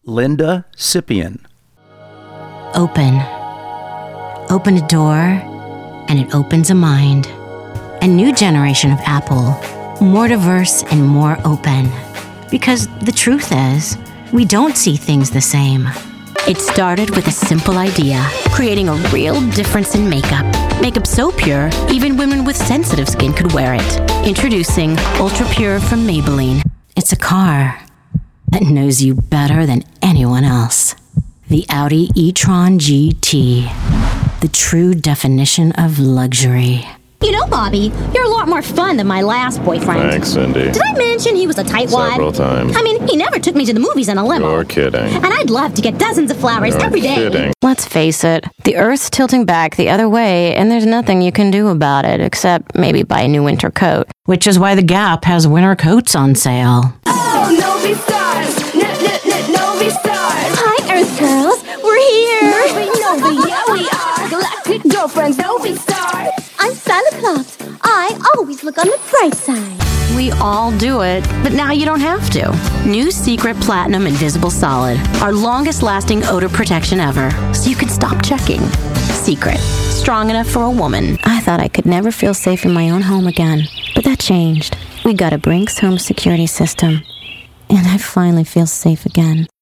Linda Sippian. Open. Open a door, and it opens a mind. A new generation of Apple, more diverse and more open. Because the truth is, we don't see things the same. It started with a simple idea, creating a real difference in makeup. Makeup so pure, even women with sensitive skin could wear it. Introducing Ultra Pure from Maybelline. It's a car that knows you better than anyone else. The Audi e-tron GT. The true definition of luxury. You know, Bobby, you're a lot more fun than my last boyfriend. Thanks, Cindy. Did I mention he was a tightwad? Several times. I mean, he never took me to the movies in a limo. You're kidding. And I'd love to get dozens of flowers You're every day. kidding. Let's face it, the Earth's tilting back the other way, and there's nothing you can do about it except maybe buy a new winter coat. Which is why the Gap has winter coats on sale. Oh, Novi Stars! Novi Stars! Hi, Earth girls. We're here. Novi, yeah, we are! Galactic girlfriends, Novi Stars! I'm Santa Claus. I always look on the bright side. We all do it, but now you don't have to. New Secret Platinum Invisible Solid. Our longest lasting odor protection ever, so you can stop checking. Secret. Strong enough for a woman. I thought I could never feel safe in my own home again, but that changed. We got a Brinks home security system, and I finally feel safe again.